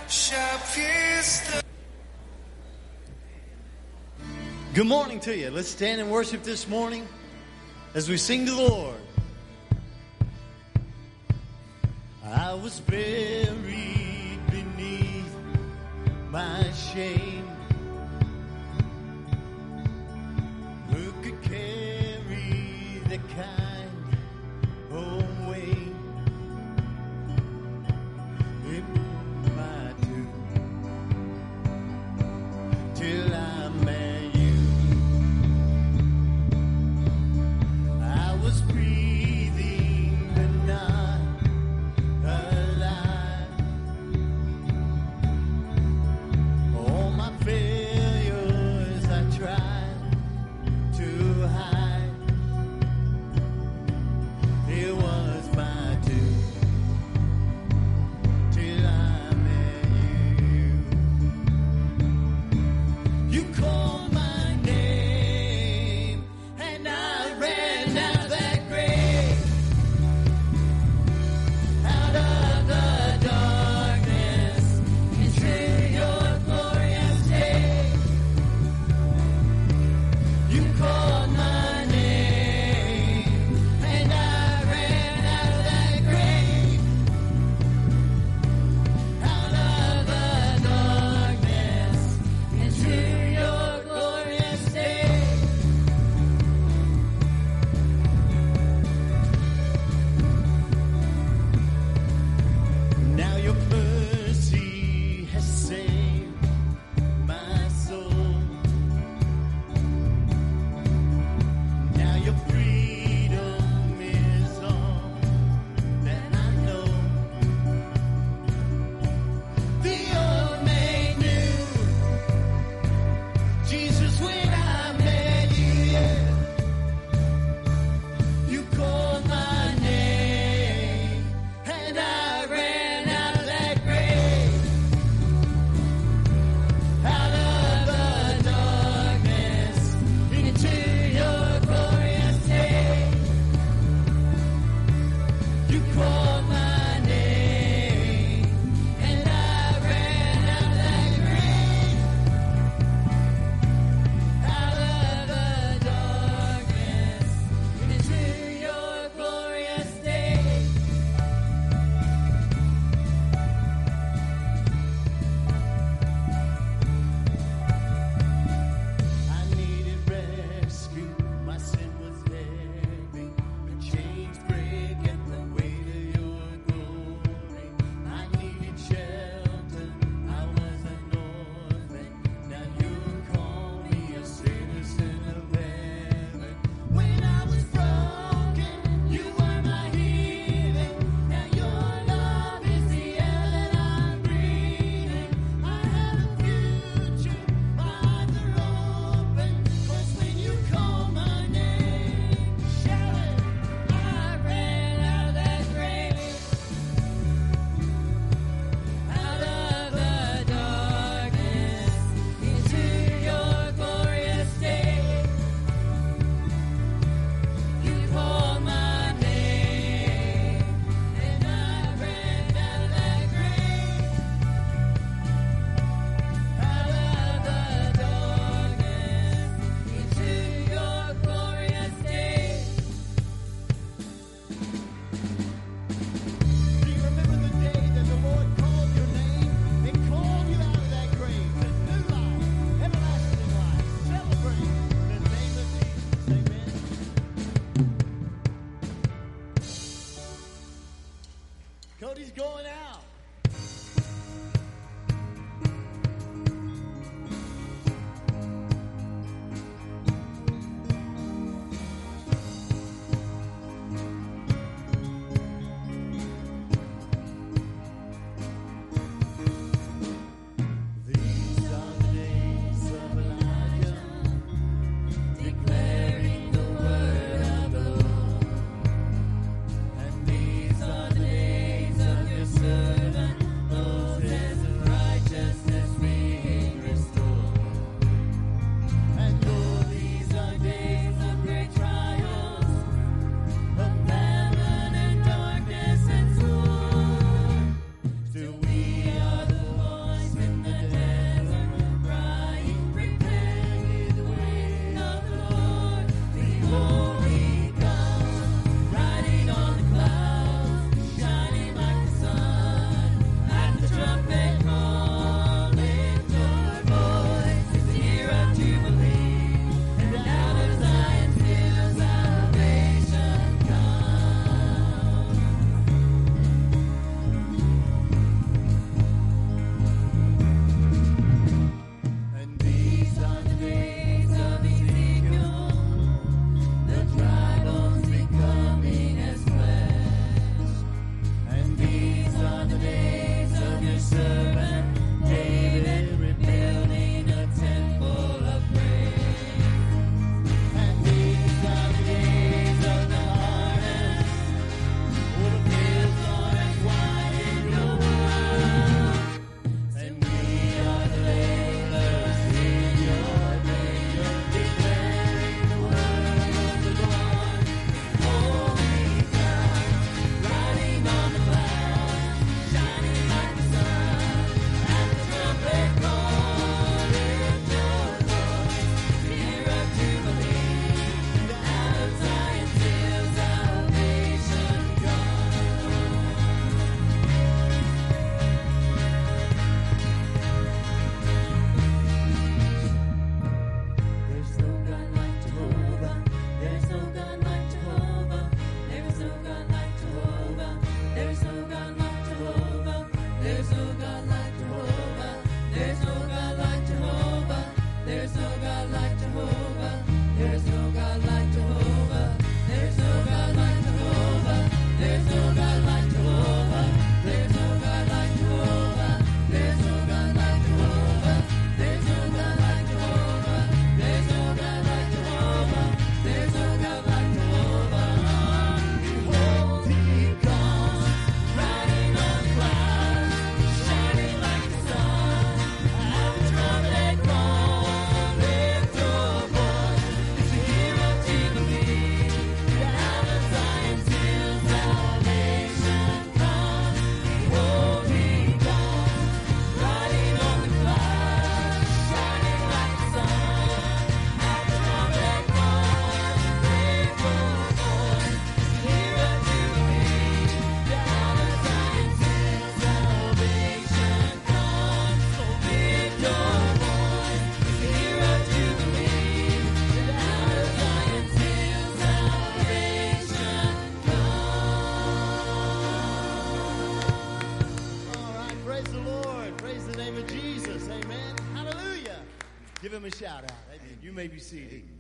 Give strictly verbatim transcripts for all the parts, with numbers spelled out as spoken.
Good morning to you. Let's stand and worship this morning as we sing to the Lord. I was buried beneath my shame. Who could carry the kind away in my tomb till I met you? I was breathing but not alive. All my Lord. Praise the name of Jesus. Amen. Hallelujah. Give him a shout out. Amen. You may be seated. Amen.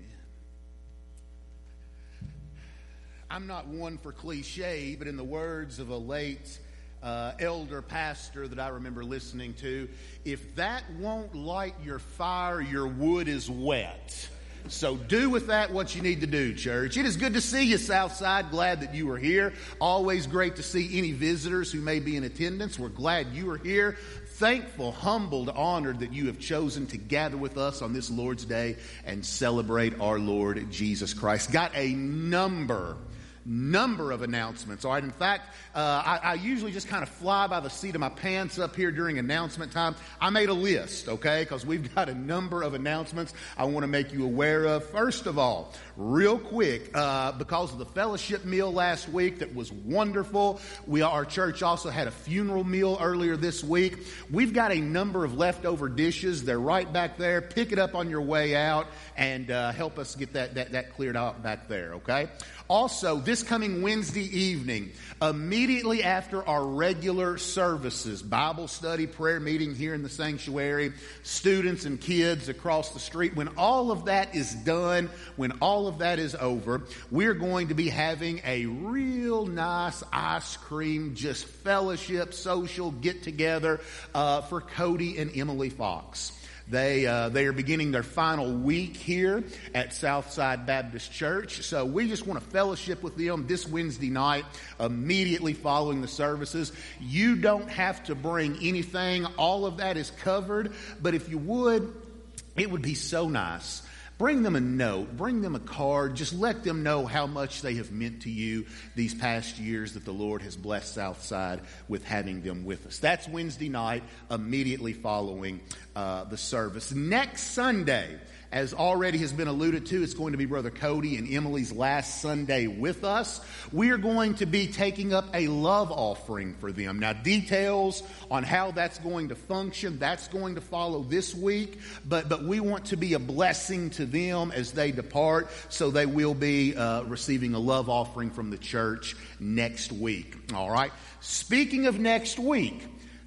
I'm not one for cliche, but in the words of a late uh, elder pastor that I remember listening to, if that won't light your fire, your wood is wet. So do with that what you need to do, church. It is good to see you, Southside. Glad that you are here. Always great to see any visitors who may be in attendance. We're glad you are here. Thankful, humbled, honored that you have chosen to gather with us on this Lord's Day and celebrate our Lord Jesus Christ. Got a number Number of announcements. All right. In fact, uh, I, I usually just kind of fly by the seat of my pants up here during announcement time. I made a list, okay, because we've got a number of announcements I want to make you aware of. First of all, real quick, uh, because of the fellowship meal last week that was wonderful, we our church also had a funeral meal earlier this week. We've got a number of leftover dishes. They're right back there. Pick it up on your way out and uh, help us get that, that that cleared out back there, okay? Also, this coming Wednesday evening, immediately after our regular services, Bible study, prayer meeting here in the sanctuary, students and kids across the street, when all of that is done, when all of that is over, we're going to be having a real nice ice cream, just fellowship, social get-together uh, for Cody and Emily Fox. They uh, they are beginning their final week here at Southside Baptist Church. So we just want to fellowship with them this Wednesday night, immediately following the services. You don't have to bring anything. All of that is covered. But if you would, it would be so nice. Bring them a note, bring them a card, just let them know how much they have meant to you these past years that the Lord has blessed Southside with having them with us. That's Wednesday night, immediately following uh, the service. Next Sunday, as already has been alluded to, it's going to be Brother Cody and Emily's last Sunday with us. We are going to be taking up a love offering for them. Now, details on how that's going to function, that's going to follow this week. But, but we want to be a blessing to them as they depart, so they will be uh, receiving a love offering from the church next week. All right. Speaking of next week,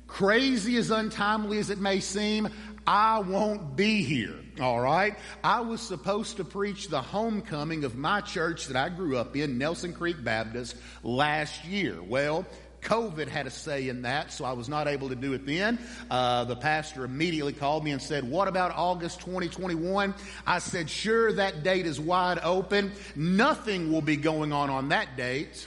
crazy as untimely as it may seem, I won't be here. All right. I was supposed to preach the homecoming of my church that I grew up in, Nelson Creek Baptist, last year. Well, COVID had a say in that, so I was not able to do it then. Uh, the pastor immediately called me and said, what about August twenty twenty-one? I said, sure, that date is wide open. Nothing will be going on on that date.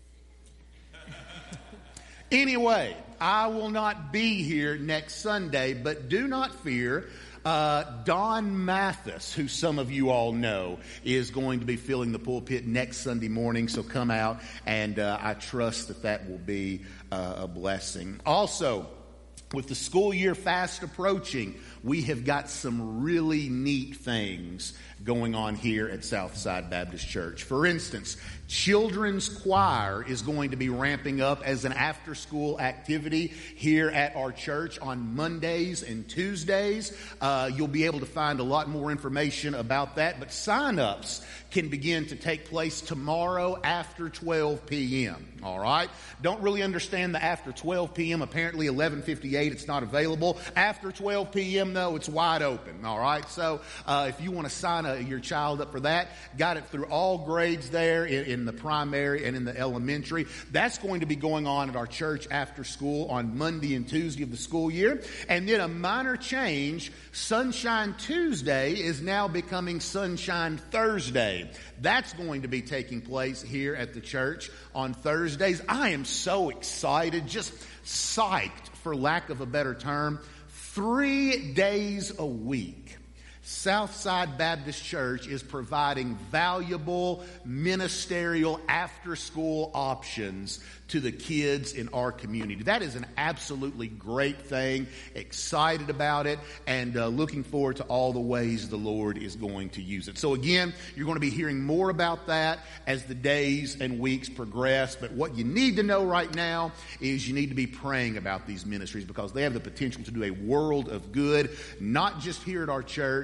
Anyway, I will not be here next Sunday, but do not fear. Uh, Don Mathis, who some of you all know, is going to be filling the pulpit next Sunday morning. So come out, and uh, I trust that that will be uh, a blessing. Also, with the school year fast approaching, we have got some really neat things going on here at Southside Baptist Church. For instance, children's choir is going to be ramping up as an after-school activity here at our church on Mondays and Tuesdays. Uh, you'll be able to find a lot more information about that, but sign-ups can begin to take place tomorrow after twelve p.m. All right? Don't really understand the after twelve p.m. Apparently eleven fifty-eight, it's not available. After twelve p.m., though, it's wide open. All right? So uh, if you want to sign a, your child up for that, got it through all grades there in, in the primary and in the elementary. That's going to be going on at our church after school on Monday and Tuesday of the school year. And then a minor change, Sunshine Tuesday is now becoming Sunshine Thursday. That's going to be taking place here at the church on Thursdays. I am so excited, just psyched, for lack of a better term. Three days a week, Southside Baptist Church is providing valuable ministerial after-school options to the kids in our community. That is an absolutely great thing. Excited about it, and uh, looking forward to all the ways the Lord is going to use it. So again, you're going to be hearing more about that as the days and weeks progress. But what you need to know right now is you need to be praying about these ministries, because they have the potential to do a world of good, not just here at our church,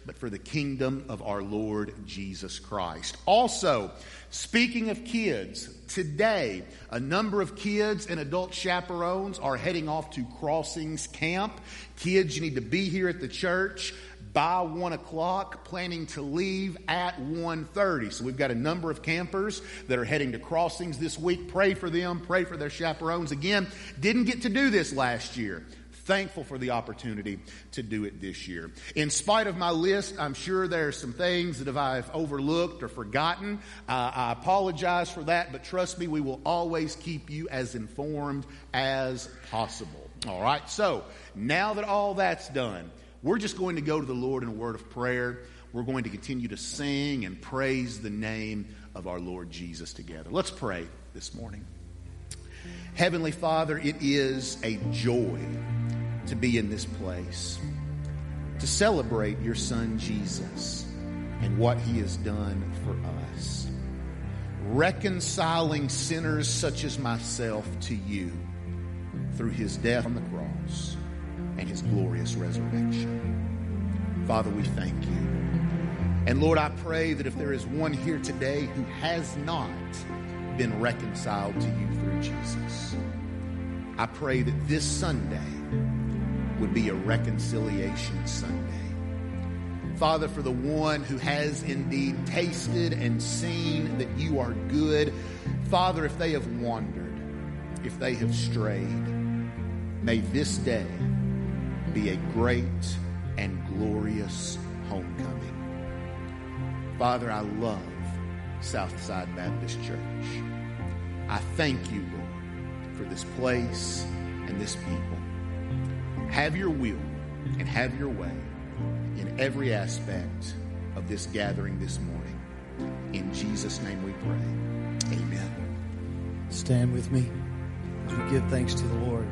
but for the kingdom of our Lord Jesus Christ. Also, speaking of kids, today a number of kids and adult chaperones are heading off to Crossings Camp. Kids, you need to be here at the church by one o'clock, planning to leave at one thirty. So we've got a number of campers that are heading to Crossings this week. Pray for them. Pray for their chaperones. Again, didn't get to do this last year. Thankful for the opportunity to do it this year. In spite of my list, I'm sure there are some things that I've overlooked or forgotten. Uh, I apologize for that, but trust me, we will always keep you as informed as possible. All right, so now that all that's done, we're just going to go to the Lord in a word of prayer. We're going to continue to sing and praise the name of our Lord Jesus together. Let's pray this morning. Heavenly Father, it is a joy to be in this place, to celebrate your Son Jesus and what he has done for us, reconciling sinners such as myself to you through his death on the cross and his glorious resurrection. Father, we thank you. And Lord, I pray that if there is one here today who has not been reconciled to you through Jesus, I pray that this Sunday would be a reconciliation Sunday. Father, for the one who has indeed tasted and seen that you are good, Father, if they have wandered, if they have strayed, may this day be a great and glorious homecoming. Father, I love Southside Baptist Church. I thank you, Lord, for this place and this people. Have your will and have your way in every aspect of this gathering this morning. In Jesus' name we pray. Amen. Stand with me as we give thanks to the Lord.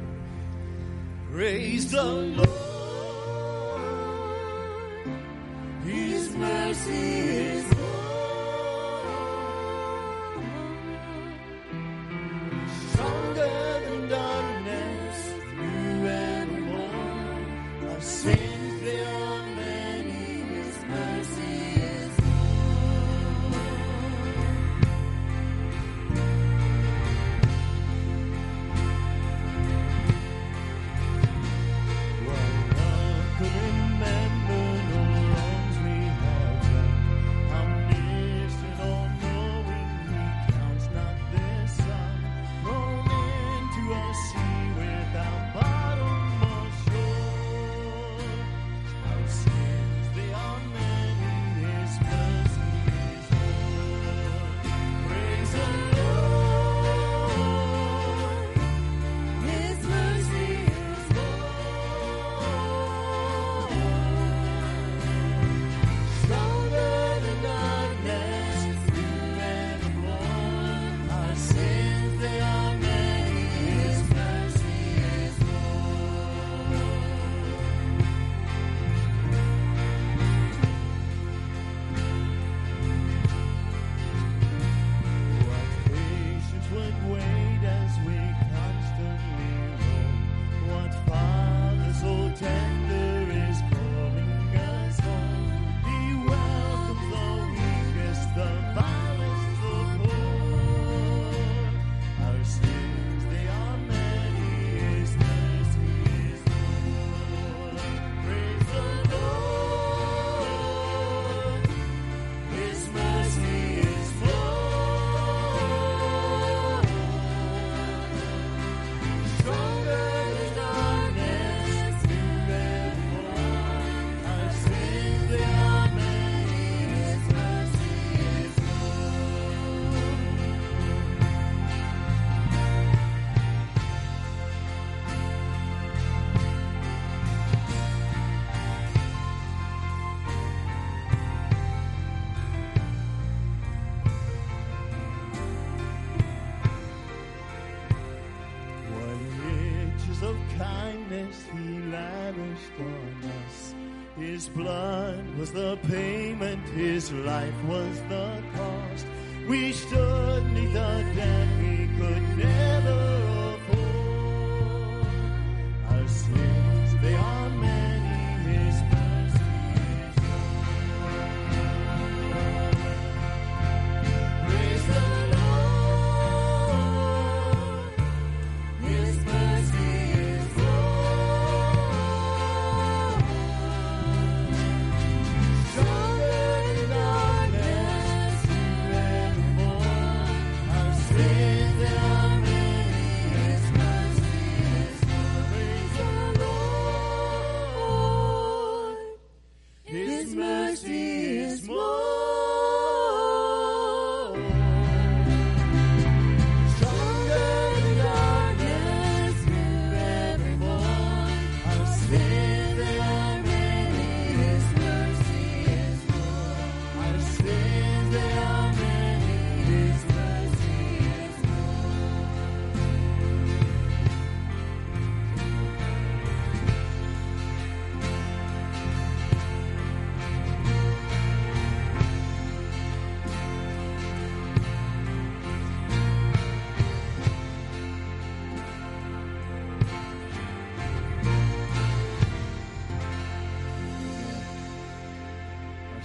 Praise the Lord. His mercy is more. Stronger than darkness, through and more. Our sins, they are many. His mercy is more. What love could remember the wrongs we have done. Omniscient, all-knowing, he counts not their sum. Rolled into a sea without bottom or shore. Our sins, they are many. His mercy is more. Praise the Lord. His mercy is more. Stronger than darkness, through and born. Our sins, they are many. His mercy is more. What patience would wait as we constantly roam. What Father so tender is calling us home. He welcomes the weakest, the vilest, the poor. Our sins, they are many. His mercy is more. Praise the Lord. His mercy is more. Stronger than darkness, through and born. Our sins, they are many. His mercy is more. What riches of kindness he lavished on us. His blood was the payment, his life was the cost. We stood neath a debt we could never afford. Our sins, they are many. His mercy is more.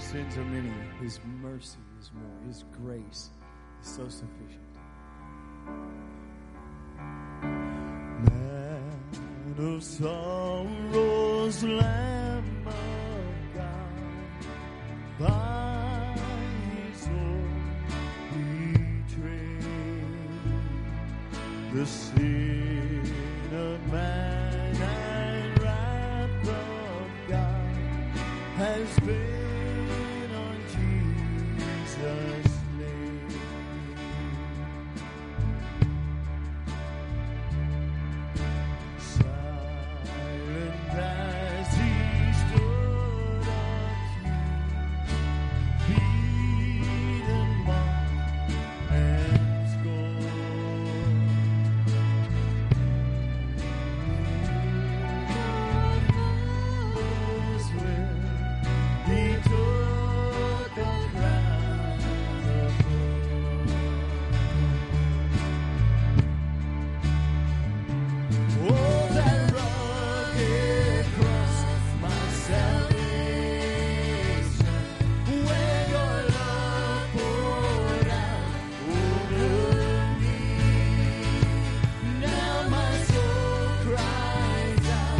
sins are many, His mercy is more. His grace is so sufficient. Man of sorrows, Lamb of God, by His own betrayed, the sin of man and wrath of God has been on Jesus' name. Silent as He stood accused, beaten, mocked, and scorned. His will, He took the crown of thorns. Oh, that rugged cross, my salvation, where your love poured out over me. Now my soul cries out,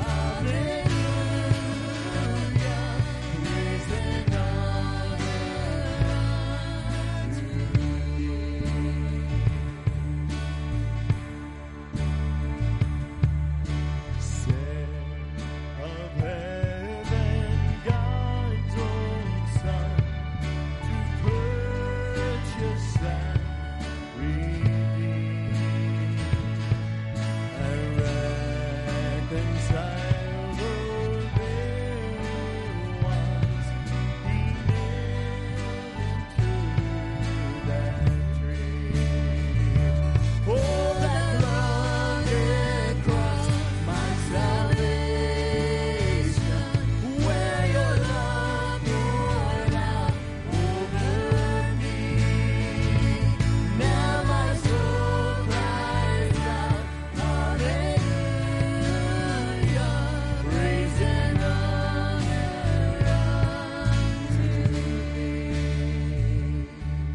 hallelujah, praise and honor to Thee. Set of heaven, God's own Son, to purchase and redeem and reconcile the very ones He nailed into that tree. Oh, that rugged cross, my salvation, where your love poured out over me. Now my soul cries out, hallelujah, praise and honor unto Thee.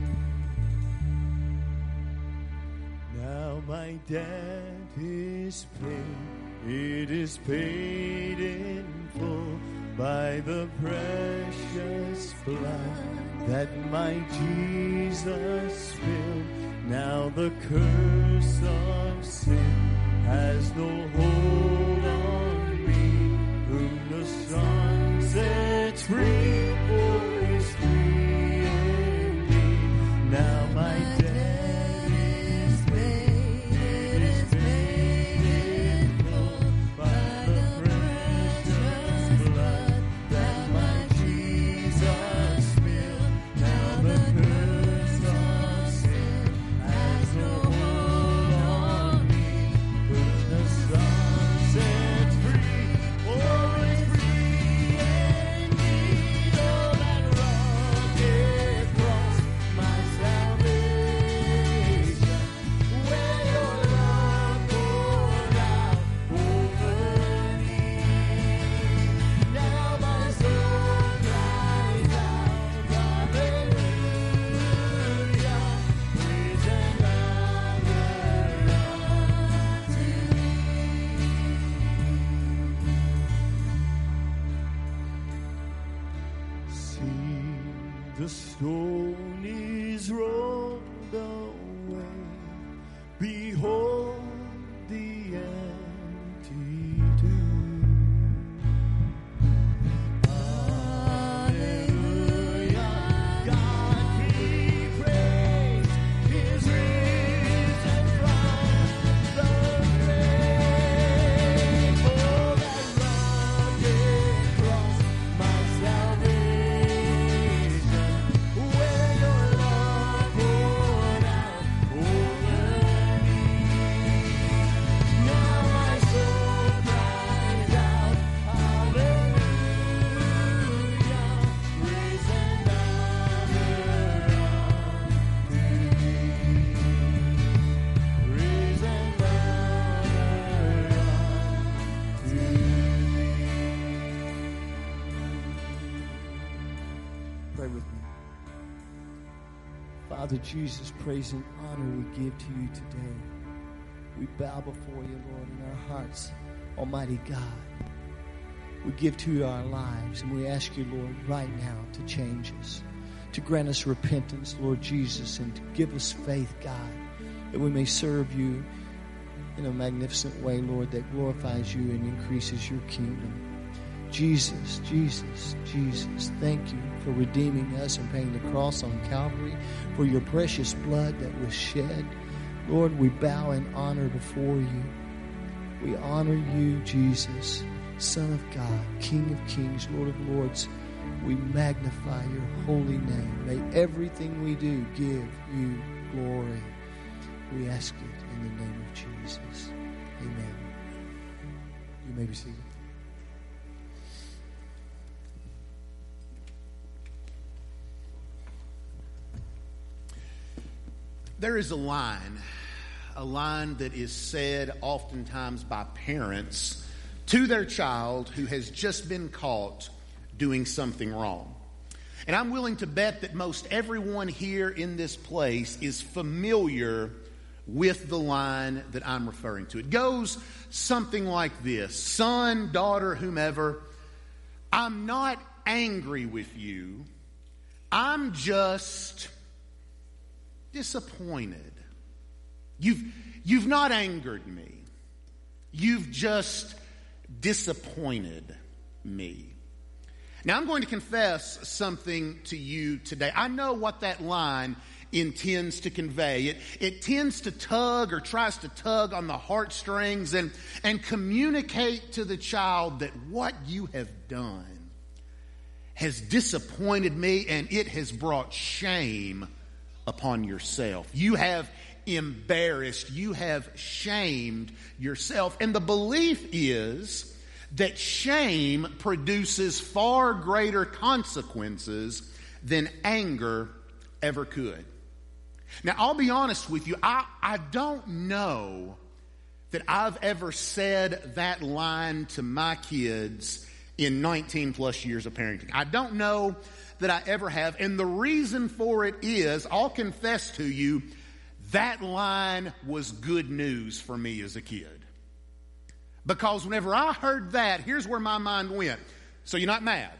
Now my debt is paid, it is paid in full by the precious blood that my Jesus spilled. Now the curse of sin has no hold on me, whom the Son sets free, oh, is free indeed. Now my debt is paid, it is paid in full by the precious blood that my Jesus spilled. Now the curse of sin has no hold on me, whom the Son sets free, oh, is free indeed. Oh, that rugged cross, my salvation, where your love poured out over me. Now my soul cries out, hallelujah, praise and honor unto Thee. See, the stone is rolled away. Behold the empty tomb. Hallelujah, God be praised, He is risen from the grave. Oh, that rugged cross, my salvation, where your love poured out over me. Pray with me. Father Jesus, praise and honor we give to you today. We bow before you, Lord, in our hearts, Almighty God. We give to you our lives, and we ask you, Lord, right now to change us, to grant us repentance, Lord Jesus, and to give us faith, God, that we may serve you in a magnificent way, Lord, that glorifies you and increases your kingdom. Jesus, Jesus, Jesus, thank you for redeeming us and paying the cross on Calvary, for your precious blood that was shed. Lord, we bow in honor before you. We honor you, Jesus, Son of God, King of kings, Lord of lords. We magnify your holy name. May everything we do give you glory. We ask it in the name of Jesus. Amen. You may be seated. There is a line, a line that is said oftentimes by parents to their child who has just been caught doing something wrong. And I'm willing to bet that most everyone here in this place is familiar with the line that I'm referring to. It goes something like this: son, daughter, whomever, I'm not angry with you. I'm just disappointed. You've, you've not angered me. You've just disappointed me. Now, I'm going to confess something to you today. I know what that line intends to convey. It, it tends to tug or tries to tug on the heartstrings and, and communicate to the child that what you have done has disappointed me and it has brought shame upon yourself. You have embarrassed, you have shamed yourself. And the belief is that shame produces far greater consequences than anger ever could. Now, I'll be honest with you, I, I don't know that I've ever said that line to my kids in nineteen plus years of parenting. I don't know that I ever have. And the reason for it is, I'll confess to you, that line was good news for me as a kid. Because whenever I heard that, here's where my mind went. So you're not mad?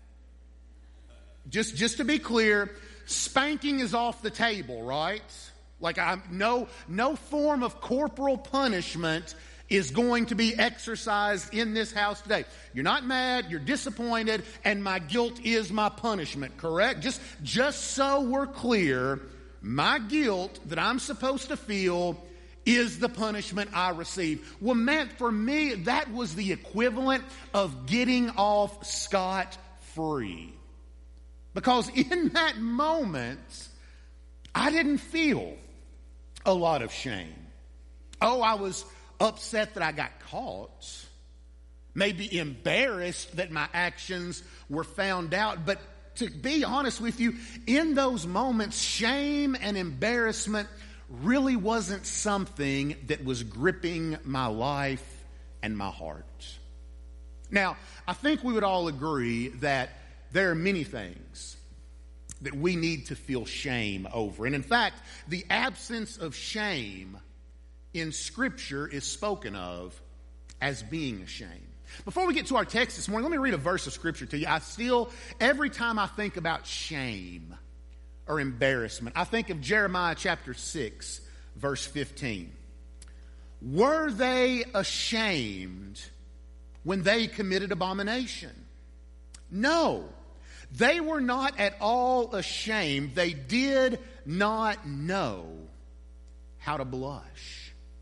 Just, just to be clear, spanking is off the table, right? Like I'm, no, no form of corporal punishment is going to be exercised in this house today. You're not mad, you're disappointed, and my guilt is my punishment, correct? Just, just so we're clear, my guilt that I'm supposed to feel is the punishment I receive. Well, man, for me, that was the equivalent of getting off scot-free. Because in that moment, I didn't feel a lot of shame. Oh, I was upset that I got caught, maybe embarrassed that my actions were found out. But to be honest with you, in those moments, shame and embarrassment really wasn't something that was gripping my life and my heart. Now, I think we would all agree that there are many things that we need to feel shame over. And in fact, the absence of shame in Scripture is spoken of as being a shame. Before we get to our text this morning, let me read a verse of Scripture to you. I still, every time I think about shame or embarrassment, I think of Jeremiah chapter six, verse fifteen. Were they ashamed when they committed abomination? No, they were not at all ashamed. They did not know how to blush.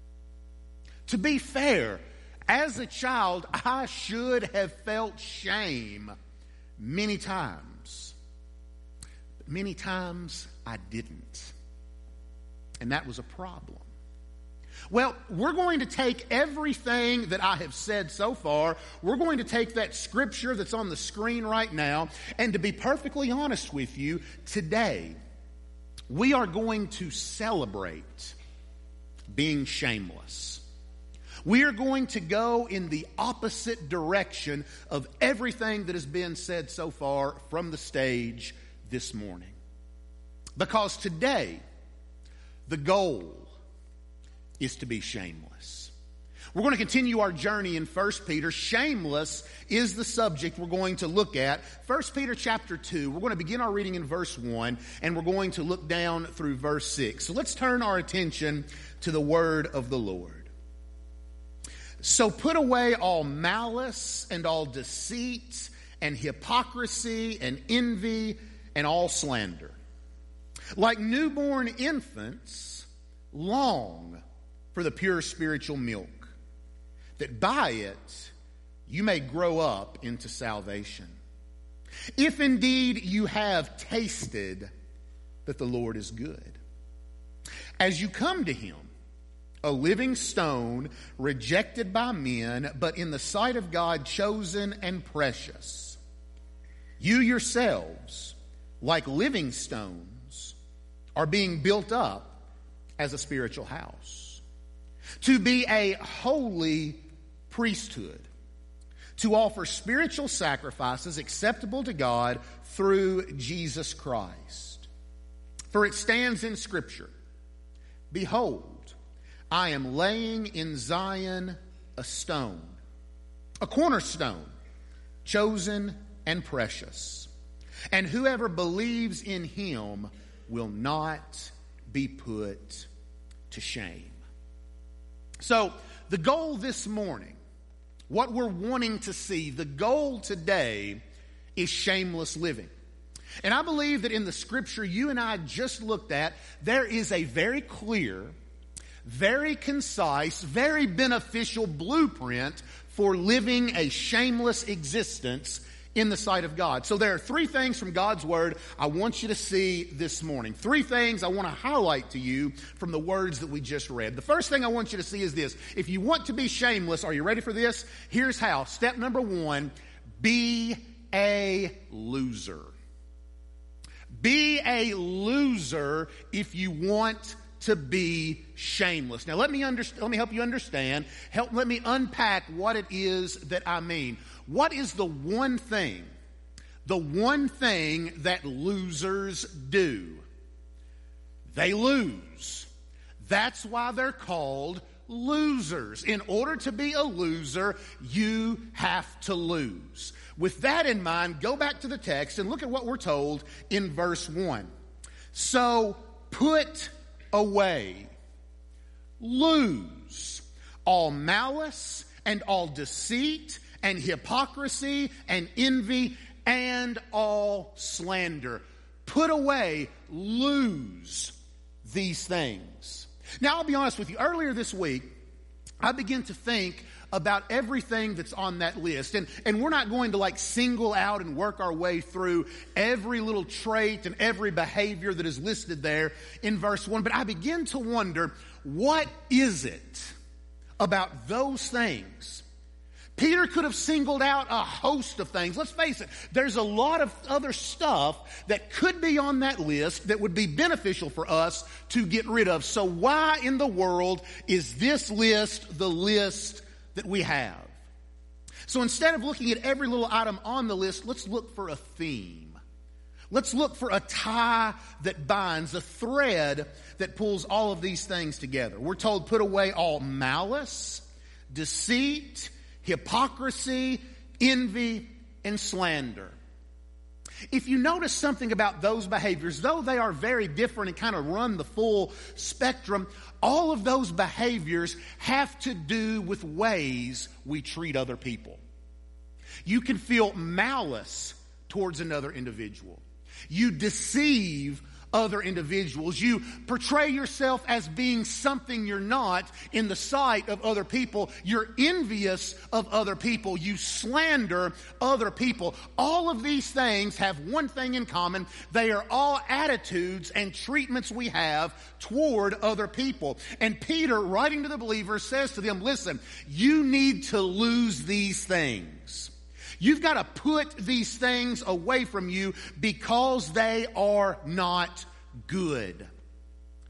To be fair, as a child, I should have felt shame many times. But many times I didn't. And that was a problem. Well, we're going to take everything that I have said so far, we're going to take that scripture that's on the screen right now, and to be perfectly honest with you, today, we are going to celebrate being shameless. We are going to go in the opposite direction of everything that has been said so far from the stage this morning. Because today, the goal is to be shameless. We're going to continue our journey in First Peter. Shameless is the subject we're going to look at. First Peter chapter two, we're going to begin our reading in verse one, and we're going to look down through verse six. So let's turn our attention to the word of the Lord. So put away all malice and all deceit and hypocrisy and envy and all slander. Like newborn infants, long for the pure spiritual milk, that by it you may grow up into salvation. If indeed you have tasted that the Lord is good. As you come to him, a living stone, rejected by men, but in the sight of God chosen and precious. You yourselves, like living stones, are being built up as a spiritual house, to be a holy priesthood, to offer spiritual sacrifices acceptable to God through Jesus Christ. For it stands in Scripture, behold, I am laying in Zion a stone, a cornerstone, chosen and precious. And whoever believes in him will not be put to shame. So, the goal this morning, what we're wanting to see, the goal today is shameless living. And I believe that in the scripture you and I just looked at, there is a very clear, very concise, very beneficial blueprint for living a shameless existence in the sight of God. So there are three things from God's Word I want you to see this morning. Three things I want to highlight to you from the words that we just read. The first thing I want you to see is this. If you want to be shameless, are you ready for this? Here's how. Step number one, be a loser. Be a loser if you want to be shameless. Now let me understand, let me help you understand. Help let me unpack what it is that I mean. What is the one thing, the one thing that losers do? They lose. That's why they're called losers. In order to be a loser, you have to lose. With that in mind, go back to the text and look at what we're told in verse one. So put away, lose all malice and all deceit and hypocrisy and envy and all slander. Put away, lose these things. Now, I'll be honest with you. Earlier this week, I began to think about everything that's on that list. And, and we're not going to like single out and work our way through every little trait and every behavior that is listed there in verse one. But I begin to wonder, what is it about those things? Peter could have singled out a host of things. Let's face it, there's a lot of other stuff that could be on that list that would be beneficial for us to get rid of. So why in the world is this list the list that we have? So instead of looking at every little item on the list, let's look for a theme. Let's look for a tie that binds, a thread that pulls all of these things together. We're told, put away all malice, deceit, hypocrisy, envy, and slander. If you notice something about those behaviors, though they are very different and kind of run the full spectrum, all of those behaviors have to do with ways we treat other people. You can feel malice towards another individual. You deceive other individuals. You portray yourself as being something you're not in the sight of other people. You're envious of other people. You slander other people. All of these things have one thing in common. They are all attitudes and treatments we have toward other people. And Peter, writing to the believers, says to them, listen, you need to lose these things. You've got to put these things away from you because they are not good.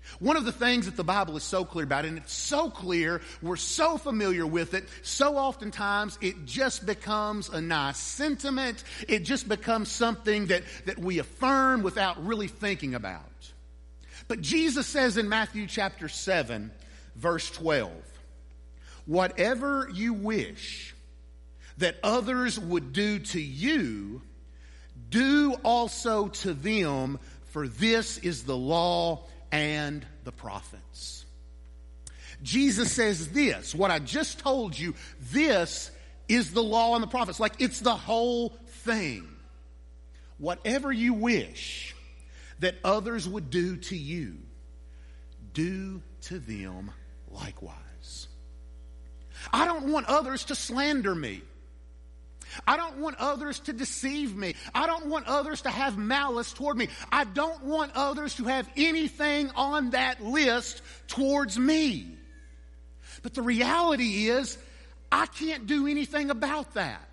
One of the things that the Bible is so clear about, and it's so clear, we're so familiar with it, so oftentimes it just becomes a nice sentiment. It just becomes something that, that we affirm without really thinking about. But Jesus says in Matthew chapter seven, verse twelve, whatever you wish that others would do to you, do also to them, for this is the law and the prophets. Jesus says this, what I just told you, this is the law and the prophets. Like it's the whole thing. Whatever you wish that others would do to you, do to them likewise. I don't want others to slander me. I don't want others to deceive me. I don't want others to have malice toward me. I don't want others to have anything on that list towards me. But the reality is, I can't do anything about that.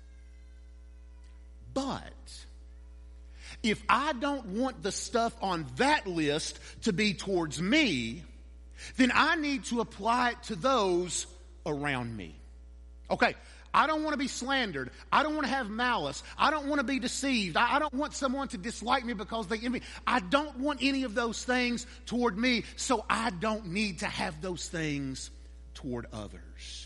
But if I don't want the stuff on that list to be towards me, then I need to apply it to those around me. Okay, I don't want to be slandered. I don't want to have malice. I don't want to be deceived. I, I don't want someone to dislike me because they envy me. I don't want any of those things toward me, so I don't need to have those things toward others.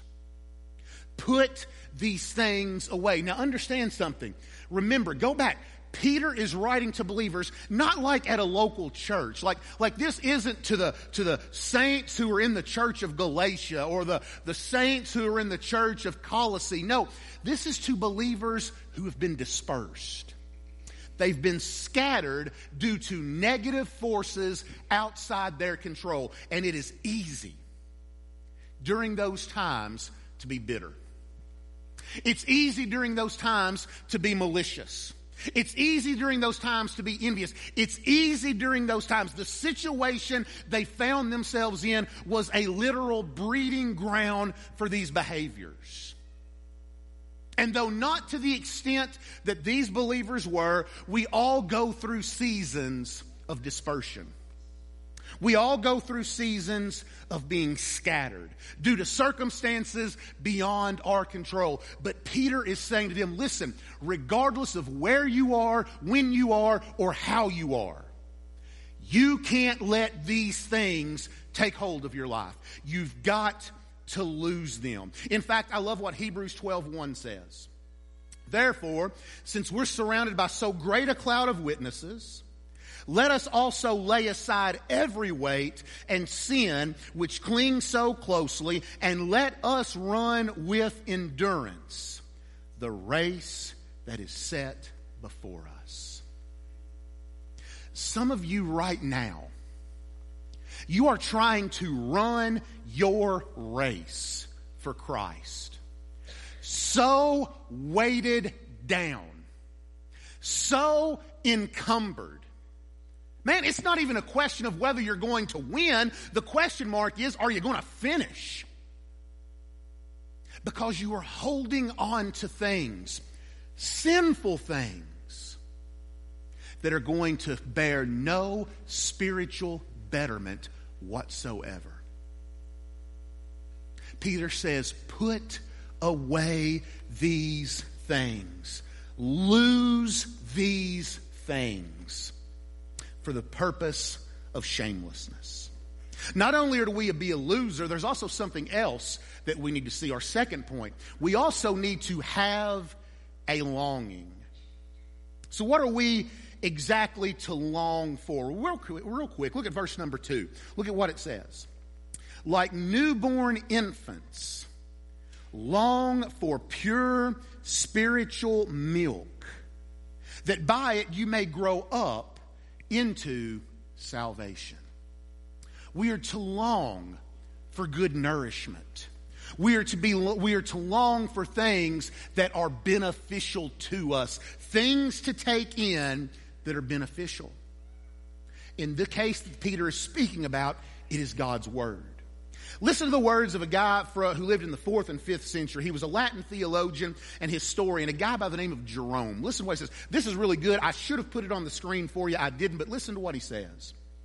Put these things away. Now understand something. Remember, go back. Peter is writing to believers, not like at a local church. Like, like this isn't to the, to the saints who are in the church of Galatia or the, the saints who are in the church of Colossae. No, this is to believers who have been dispersed. They've been scattered due to negative forces outside their control. And it is easy during those times to be bitter. It's easy during those times to be malicious. It's easy during those times to be envious. It's easy during those times. The situation they found themselves in was a literal breeding ground for these behaviors. And though not to the extent that these believers were, we all go through seasons of dispersion. We all go through seasons of being scattered due to circumstances beyond our control. But Peter is saying to them, listen, regardless of where you are, when you are, or how you are, you can't let these things take hold of your life. You've got to lose them. In fact, I love what Hebrews twelve one says. Therefore, since we're surrounded by so great a cloud of witnesses, let us also lay aside every weight and sin which clings so closely, and let us run with endurance the race that is set before us. Some of you right now, you are trying to run your race for Christ. So weighted down, so encumbered. Man, it's not even a question of whether you're going to win. The question mark is, are you going to finish? Because you are holding on to things, sinful things, that are going to bear no spiritual betterment whatsoever. Peter says, put away these things. Lose these things for the purpose of shamelessness. Not only are we to be a loser, there's also something else that we need to see. Our second point, we also need to have a longing. So what are we exactly to long for? Real quick, real quick, look at verse number two. Look at what it says. Like newborn infants, long for pure spiritual milk, that by it you may grow up into salvation. We are to long for good nourishment. We are to be we are to long for things that are beneficial to us, things to take in that are beneficial. In the case that Peter is speaking about, it is God's word. Listen to the words of a guy who lived in the fourth and fifth century. He was a Latin theologian and historian, a guy by the name of Jerome. Listen to what he says. This is really good. I should have put it on the screen for you. I didn't, but listen to what he says.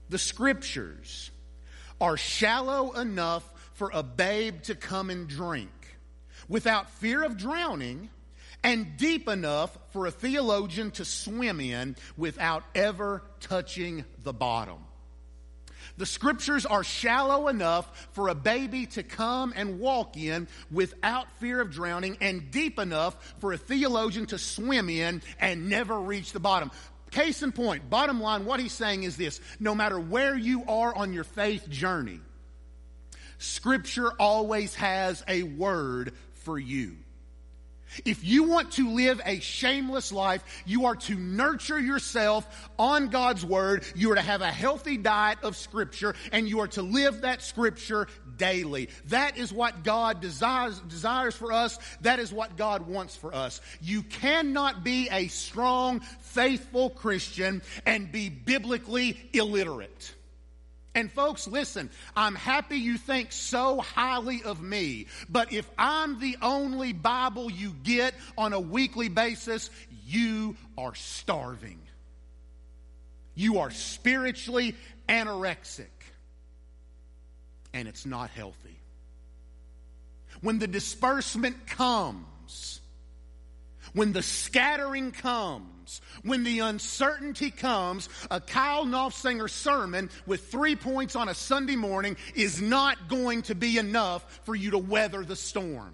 The Scriptures are shallow enough for a babe to come and drink without fear of drowning, and deep enough for a theologian to swim in without ever touching the bottom. The Scriptures are shallow enough for a baby to come and walk in without fear of drowning, and deep enough for a theologian to swim in and never reach the bottom. Case in point, bottom line, what he's saying is this: no matter where you are on your faith journey, Scripture always has a word for you. If you want to live a shameless life, you are to nurture yourself on God's Word. You are to have a healthy diet of Scripture, and you are to live that Scripture daily. That is what God desires, desires for us. That is what God wants for us. You cannot be a strong, faithful Christian and be biblically illiterate. And folks, listen, I'm happy you think so highly of me, but if I'm the only Bible you get on a weekly basis, you are starving. You are spiritually anorexic, and it's not healthy. When the disbursement comes, when the scattering comes, when the uncertainty comes, a Kyle Knopfsinger sermon with three points on a Sunday morning is not going to be enough for you to weather the storm.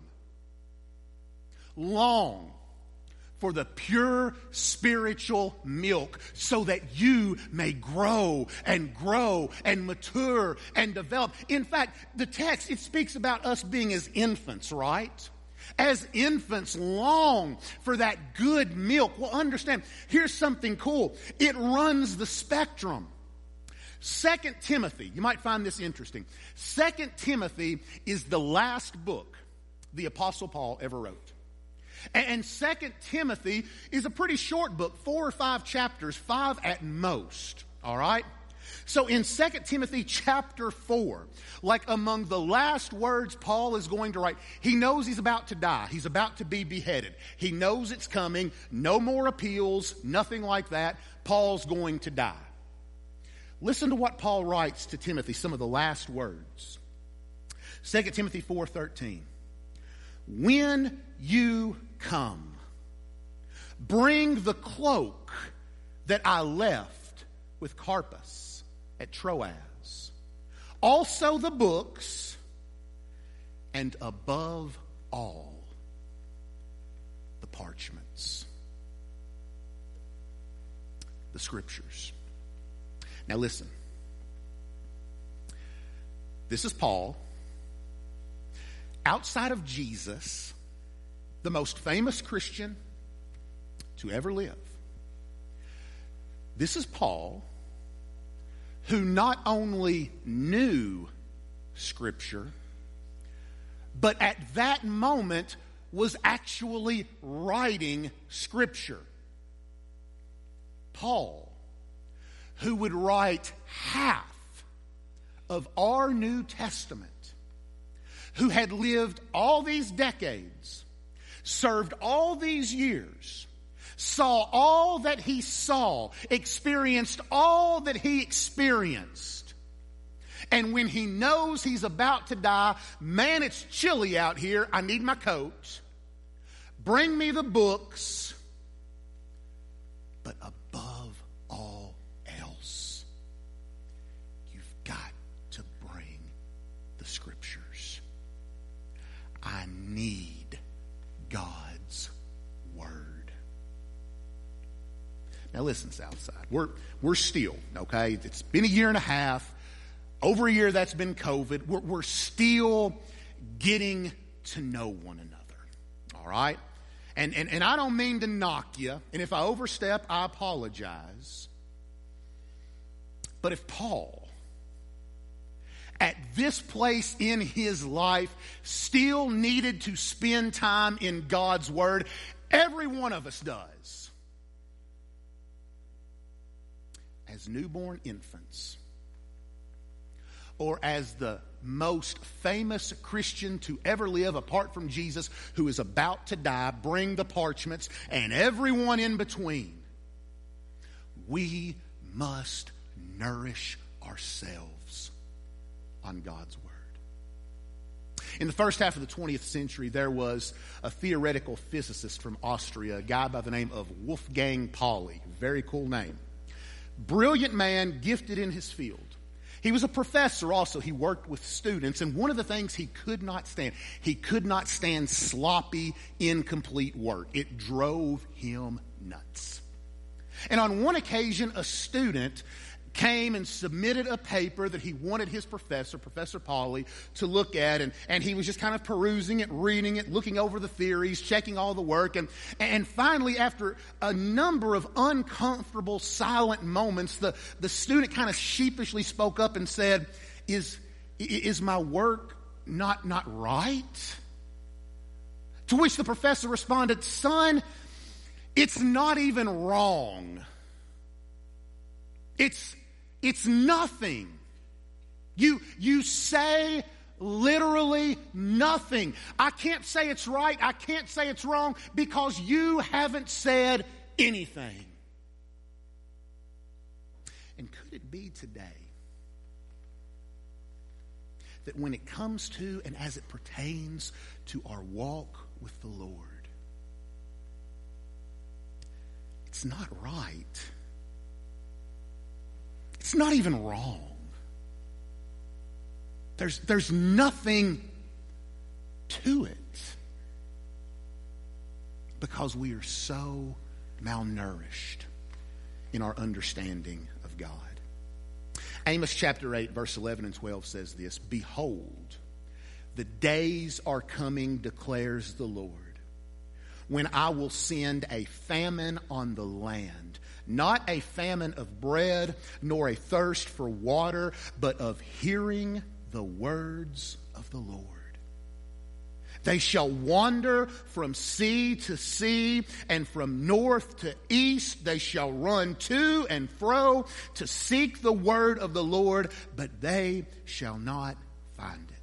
Long for the pure spiritual milk so that you may grow and grow and mature and develop. In fact, the text, it speaks about us being as infants, right? As infants long for that good milk. Well, understand, here's something cool. It runs the spectrum. Second Timothy, you might find this interesting. Second Timothy is the last book the Apostle Paul ever wrote. And Second Timothy is a pretty short book, four or five chapters, five at most, all right? So in Second Timothy chapter four, like among the last words Paul is going to write, he knows he's about to die. He's about to be beheaded. He knows it's coming. No more appeals, nothing like that. Paul's going to die. Listen to what Paul writes to Timothy, some of the last words. Second Timothy four thirteen. When you come, bring the cloak that I left with Carpus at Troas, also the books, and above all, the parchments, the Scriptures. Now listen, this is Paul, outside of Jesus, the most famous Christian to ever live. This is Paul, who not only knew Scripture, but at that moment was actually writing Scripture. Paul, who would write half of our New Testament, who had lived all these decades, served all these years, saw all that he saw, experienced all that he experienced. And when he knows he's about to die, man, it's chilly out here, I need my coat. Bring me the books. But above all else, you've got to bring the Scriptures. I need God's Word. Now listen, Southside, we're, we're still, okay, it's been a year and a half, over a year that's been COVID, we're, we're still getting to know one another, all right? And, and, and I don't mean to knock you, and if I overstep, I apologize. But if Paul, at this place in his life, still needed to spend time in God's Word, every one of us does. As newborn infants, or as the most famous Christian to ever live apart from Jesus, who is about to die, bring the parchments, and everyone in between, we must nourish ourselves on God's Word. In the first half of the twentieth century, there was a theoretical physicist from Austria, a guy by the name of Wolfgang Pauli. Very cool name. Brilliant man, gifted in his field. He was a professor also. He worked with students. And one of the things he could not stand, he could not stand sloppy, incomplete work. It drove him nuts. And on one occasion, a student came and submitted a paper that he wanted his professor, Professor Pauli, to look at. And, and he was just kind of perusing it, reading it, looking over the theories, checking all the work. And, and finally, after a number of uncomfortable, silent moments, the, the student kind of sheepishly spoke up and said, is, is my work not, not right? To which the professor responded, son, it's not even wrong. It's It's nothing. You, you say literally nothing. I can't say it's right. I can't say it's wrong because you haven't said anything. And could it be today that when it comes to and as it pertains to our walk with the Lord, it's not right. It's not even wrong. There's, there's nothing to it because we are so malnourished in our understanding of God. Amos chapter eight, verse eleven and twelve says this, behold, the days are coming, declares the Lord, when I will send a famine on the land, not a famine of bread, nor a thirst for water, but of hearing the words of the Lord. They shall wander from sea to sea, and from north to east they shall run to and fro to seek the word of the Lord, but they shall not find it.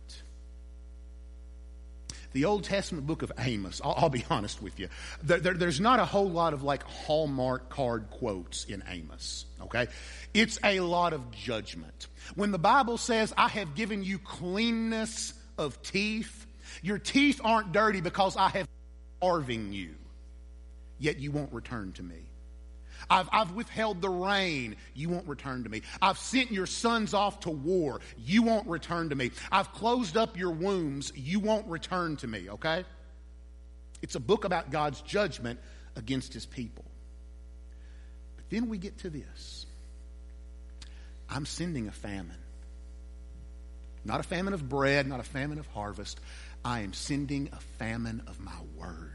The Old Testament book of Amos, I'll, I'll be honest with you, there, there, there's not a whole lot of like Hallmark card quotes in Amos, okay? It's a lot of judgment. When the Bible says, I have given you cleanness of teeth, your teeth aren't dirty because I have starving you, yet you won't return to me. I've, I've withheld the rain. You won't return to me. I've sent your sons off to war. You won't return to me. I've closed up your wombs. You won't return to me, okay? It's a book about God's judgment against his people. But then we get to this. I'm sending a famine. Not a famine of bread, not a famine of harvest. I am sending a famine of my word.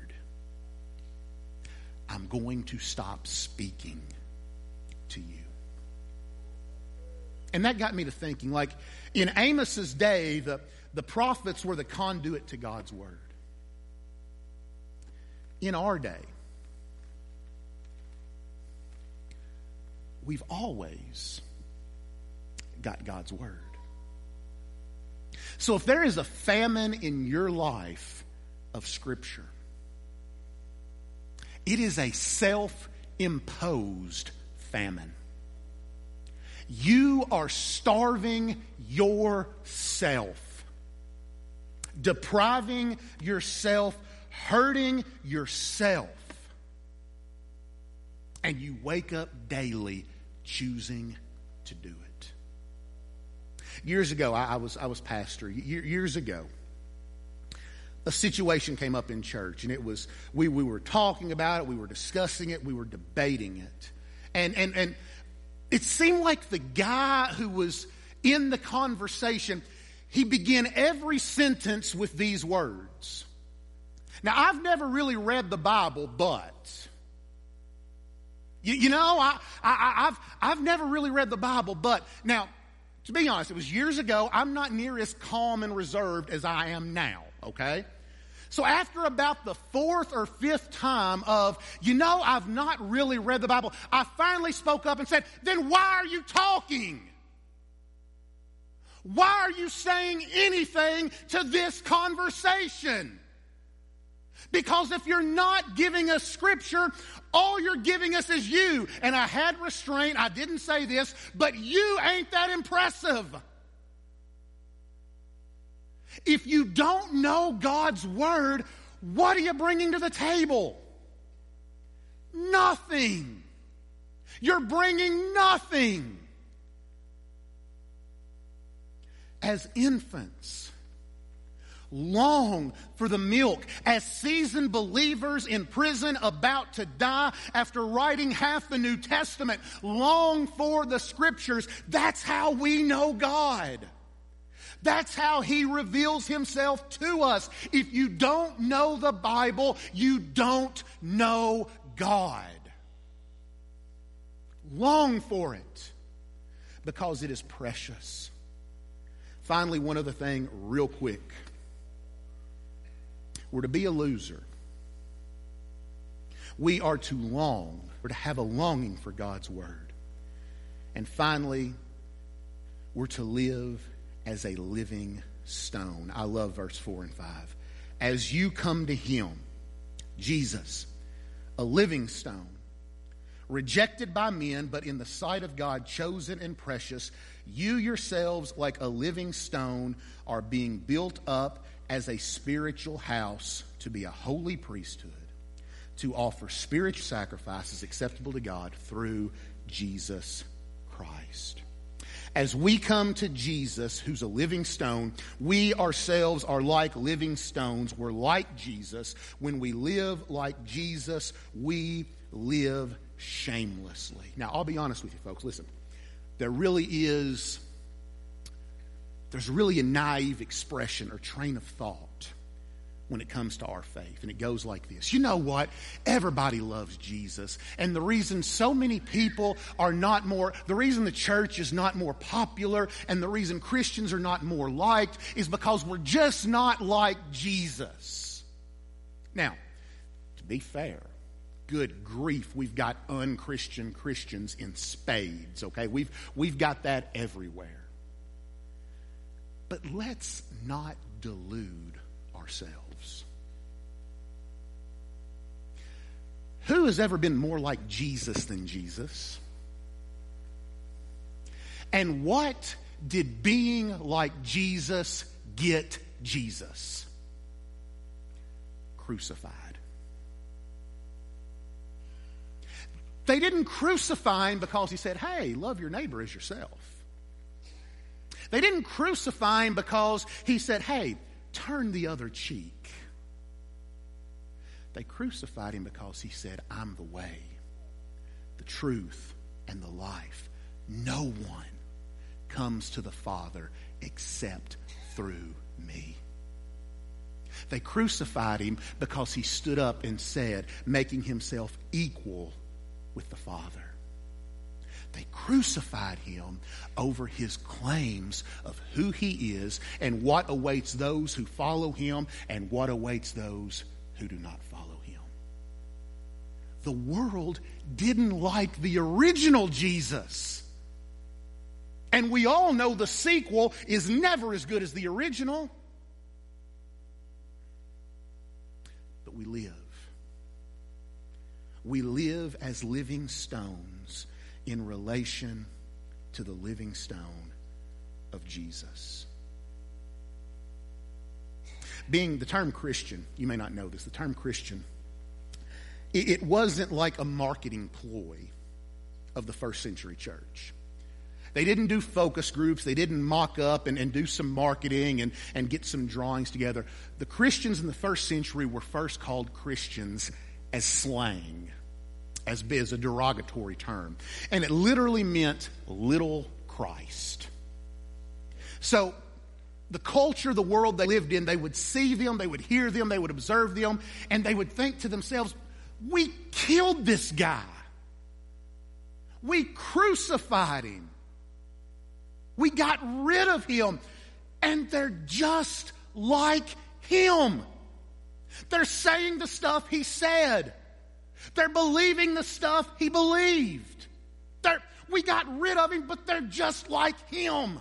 I'm going to stop speaking to you. And that got me to thinking, like, in Amos's day, the, the prophets were the conduit to God's word. In our day, we've always got God's word. So if there is a famine in your life of Scripture, it is a self-imposed famine. You are starving yourself, depriving yourself, hurting yourself, and you wake up daily choosing to do it. Years ago, I, I was I was pastor. Years ago, a situation came up in church, and it was we we were talking about it, we were discussing it, we were debating it, and and and it seemed like the guy who was in the conversation, he began every sentence with these words. Now, I've never really read the Bible, but you, you know, I, I I've I've never really read the Bible, but now. To be honest, it was years ago. I'm not near as calm and reserved as I am now, okay? So after about the fourth or fifth time of, you know, I've not really read the Bible, I finally spoke up and said, then why are you talking? Why are you saying anything to this conversation? Because if you're not giving us Scripture, all you're giving us is you. And I had restraint. I didn't say this, but you ain't that impressive. If you don't know God's Word, what are you bringing to the table? Nothing. You're bringing nothing. As infants, long for the milk. As seasoned believers in prison about to die after writing half the New Testament, long for the Scriptures. That's how we know God. That's how He reveals Himself to us. If you don't know the Bible, you don't know God. Long for it because it is precious. Finally, one other thing real quick. We're to be a loser. We are to long, or to have a longing for God's Word. And finally, we're to live as a living stone. I love verse four and five. As you come to Him, Jesus, a living stone, rejected by men, but in the sight of God, chosen and precious, you yourselves, like a living stone, are being built up as a spiritual house to be a holy priesthood, to offer spiritual sacrifices acceptable to God through Jesus Christ. As we come to Jesus, who's a living stone, we ourselves are like living stones. We're like Jesus. When we live like Jesus, we live shamelessly. Now, I'll be honest with you, folks. Listen, there really is, there's really a naive expression or train of thought when it comes to our faith. And it goes like this. You know what? Everybody loves Jesus. And the reason so many people are not more, the reason the church is not more popular and the reason Christians are not more liked is because we're just not like Jesus. Now, to be fair, good grief, we've got unchristian Christians in spades, okay? We've, we've got that everywhere. But let's not delude ourselves. Who has ever been more like Jesus than Jesus? And what did being like Jesus get Jesus? Crucified. They didn't crucify Him because He said, hey, love your neighbor as yourself. They didn't crucify Him because He said, hey, turn the other cheek. They crucified Him because He said, I'm the way, the truth, and the life. No one comes to the Father except through me. They crucified Him because He stood up and said, making Himself equal with the Father. They crucified Him over His claims of who He is and what awaits those who follow Him and what awaits those who do not follow Him. The world didn't like the original Jesus. And we all know the sequel is never as good as the original. But we live. We live as living stones in relation to the living stone of Jesus. Being the term Christian, you may not know this, the term Christian, it, it wasn't like a marketing ploy of the first century church. They didn't do focus groups. They didn't mock up and, and do some marketing and, and get some drawings together. The Christians in the first century were first called Christians as slang, as, as a derogatory term. And it literally meant little Christ. So the culture, the world they lived in, they would see them, they would hear them, they would observe them, and they would think to themselves, we killed this guy. We crucified Him. We got rid of Him. And they're just like Him. They're saying the stuff He said. They're believing the stuff He believed. They're, we got rid of Him, but they're just like Him.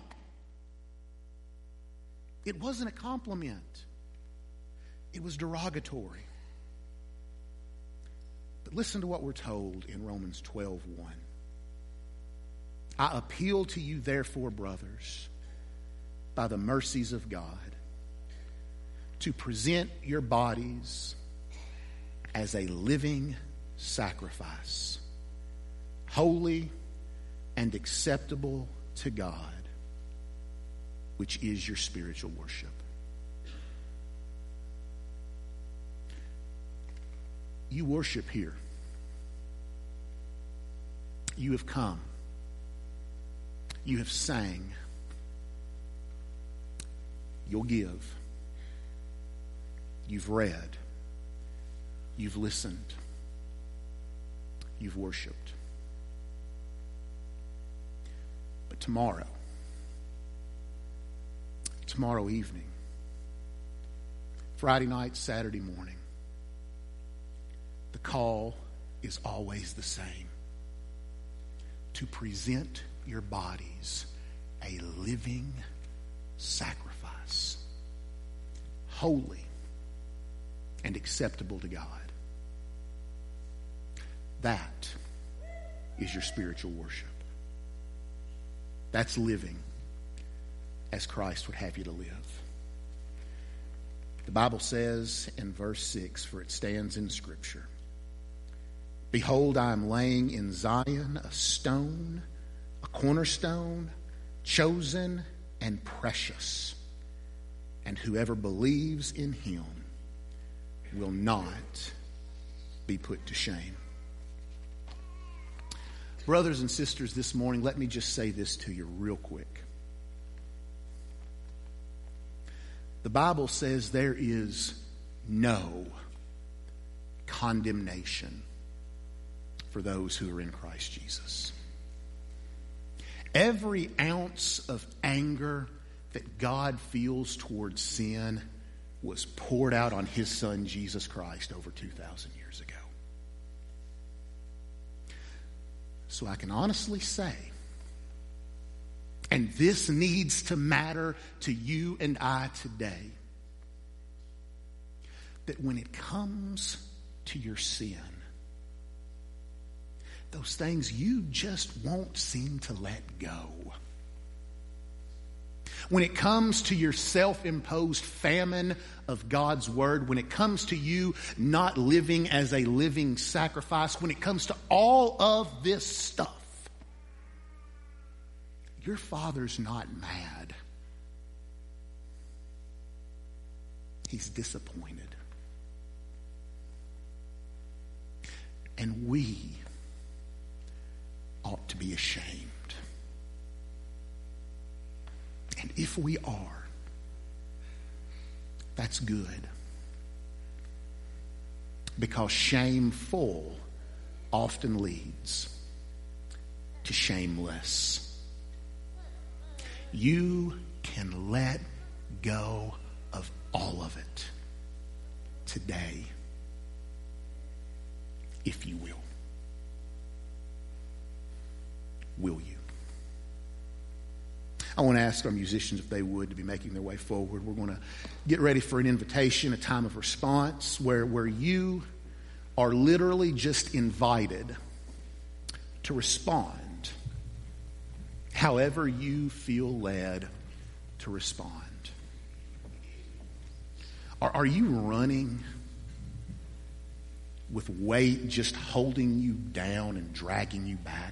It wasn't a compliment. It was derogatory. But listen to what we're told in Romans twelve one. I appeal to you, therefore, brothers, by the mercies of God, to present your bodies as a living sacrifice, holy and acceptable to God, which is your spiritual worship. You worship here. You have come. You have sang. You'll give. You've read. You've listened. You've worshiped. But tomorrow, tomorrow evening, Friday night, Saturday morning, the call is always the same. To present your bodies a living sacrifice, holy and acceptable to God. That is your spiritual worship. That's living as Christ would have you to live. The Bible says in verse six, for it stands in Scripture, behold, I am laying in Zion a stone, a cornerstone, chosen and precious, and whoever believes in him will not be put to shame. Brothers and sisters, this morning, let me just say this to you real quick. The Bible says there is no condemnation for those who are in Christ Jesus. Every ounce of anger that God feels towards sin was poured out on his Son, Jesus Christ, over two thousand years ago. So I can honestly say, and this needs to matter to you and I today, that when it comes to your sin, those things you just won't seem to let go. When it comes to your self-imposed famine of God's word, when it comes to you not living as a living sacrifice, when it comes to all of this stuff, your Father's not mad. He's disappointed. And we ought to be ashamed. And if we are, that's good. Because shameful often leads to shameless. You can let go of all of it today, if you will. Will you? I want to ask our musicians if they would to be making their way forward. We're going to get ready for an invitation, a time of response, where, where you are literally just invited to respond however you feel led to respond. Are, are you running with weight just holding you down and dragging you back?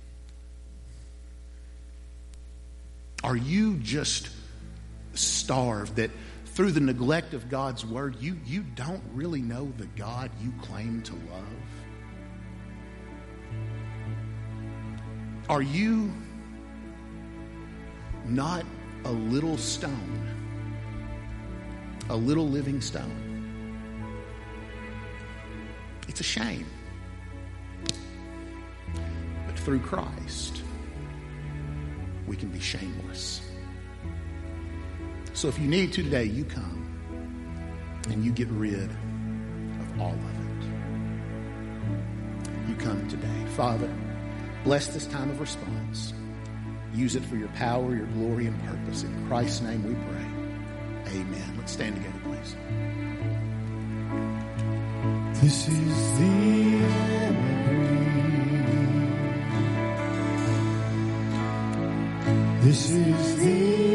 Are you just starved that through the neglect of God's word, you, you don't really know the God you claim to love? Are you not a little stone, a little living stone? It's a shame. But through Christ, we can be shameless. So if you need to today, you come and you get rid of all of it. You come today. Father, bless this time of response. Use it for your power, your glory, and purpose. In Christ's name we pray. Amen. Let's stand together, please. This is the This is the